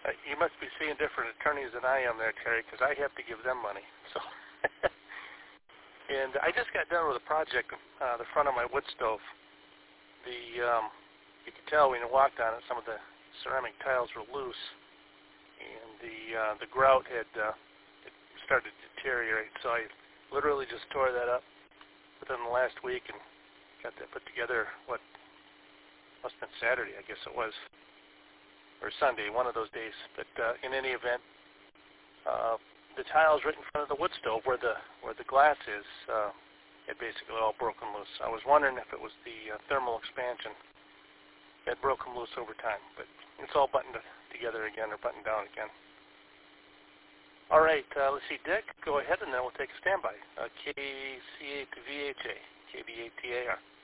You must be seeing different attorneys than I am there, Terry, because I have to give them money. So, and I just got done with a project, the front of my wood stove. You could tell when you walked on it, some of the ceramic tiles were loose, and the grout had it started to deteriorate. So I literally just tore that up within the last week and got that put together. What must have been Saturday, I guess it was, or Sunday, one of those days. But in any event, the tiles right in front of the wood stove, where the glass is, had basically all broken loose. I was wondering if it was the thermal expansion that broken loose over time, but it's all buttoned together again, or buttoned down again. All right, let's see, Dick, go ahead, and then we'll take a standby. KCA to VHA, KBATAR.